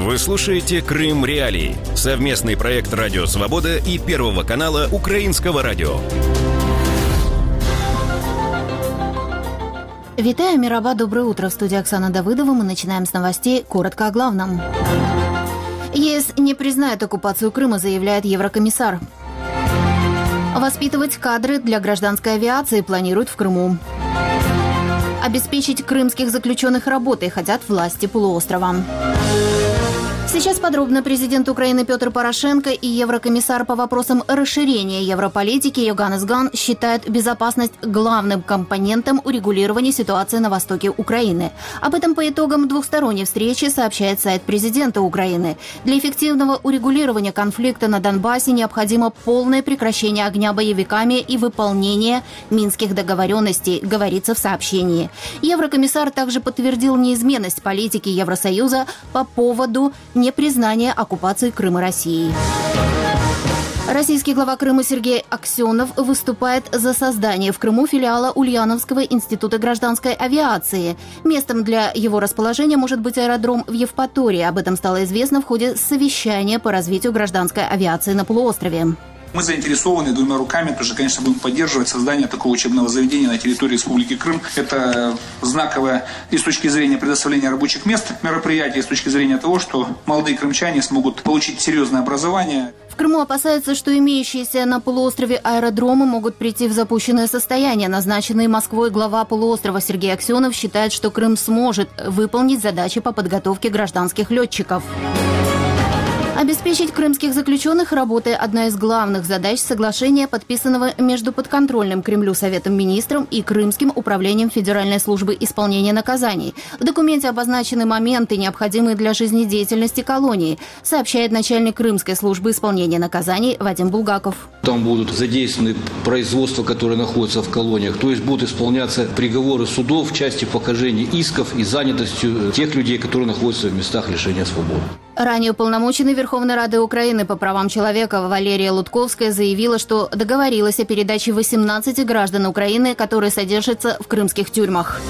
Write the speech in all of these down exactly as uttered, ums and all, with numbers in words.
Вы слушаете «Крым Реалии» – совместный проект «Радио Свобода» и Первого канала Украинского радио. Витаю, Мираба, доброе утро. В студии Оксана Давыдова. Мы начинаем с новостей. Коротко о главном. ЕС не признает оккупацию Крыма, заявляет еврокомиссар. Воспитывать кадры для гражданской авиации планируют в Крыму. Обеспечить крымских заключенных работой хотят власти полуострова. Сейчас подробно. Президент Украины Петр Порошенко и еврокомиссар по вопросам расширения европолитики Йоганнес Ган считают безопасность главным компонентом урегулирования ситуации на востоке Украины. Об этом по итогам двухсторонней встречи сообщает сайт президента Украины. Для эффективного урегулирования конфликта на Донбассе необходимо полное прекращение огня боевиками и выполнение минских договоренностей, говорится в сообщении. Еврокомиссар также подтвердил неизменность политики Евросоюза по поводу непризнание оккупации Крыма Россией. Российский глава Крыма Сергей Аксенов выступает за создание в Крыму филиала Ульяновского института гражданской авиации. Местом для его расположения может быть аэродром в Евпатории. Об этом стало известно в ходе совещания по развитию гражданской авиации на полуострове. Мы заинтересованы двумя руками, тоже, конечно, будем поддерживать создание такого учебного заведения на территории Республики Крым. Это знаковое и с точки зрения предоставления рабочих мест мероприятие, и с точки зрения того, что молодые крымчане смогут получить серьезное образование. В Крыму опасаются, что имеющиеся на полуострове аэродромы могут прийти в запущенное состояние. Назначенный Москвой глава полуострова Сергей Аксенов считает, что Крым сможет выполнить задачи по подготовке гражданских летчиков. Обеспечить крымских заключенных работой – одна из главных задач соглашения, подписанного между подконтрольным Кремлю Советом Министров и Крымским управлением Федеральной службы исполнения наказаний. В документе обозначены моменты, необходимые для жизнедеятельности колонии, сообщает начальник Крымской службы исполнения наказаний Вадим Булгаков. Там будут задействованы производства, которые находятся в колониях, то есть будут исполняться приговоры судов в части покажения исков и занятостью тех людей, которые находятся в местах лишения свободы. Ранее уполномоченный Верховной Рады Украины по правам человека Валерия Лутковская заявила, что договорилась о передаче восемнадцати граждан Украины, которые содержатся в крымских тюрьмах.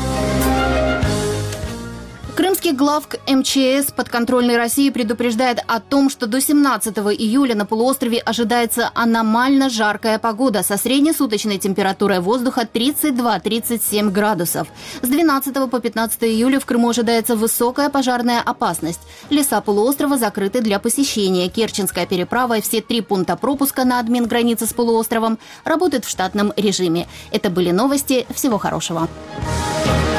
Крымский главк эм че эс подконтрольной России предупреждает о том, что до семнадцатого июля на полуострове ожидается аномально жаркая погода со среднесуточной температурой воздуха тридцать два - тридцать семь градусов. С двенадцатого по пятнадцатое июля в Крыму ожидается высокая пожарная опасность. Леса полуострова закрыты для посещения. Керченская переправа и все три пункта пропуска на админ-границе с полуостровом работают в штатном режиме. Это были новости. Всего хорошего.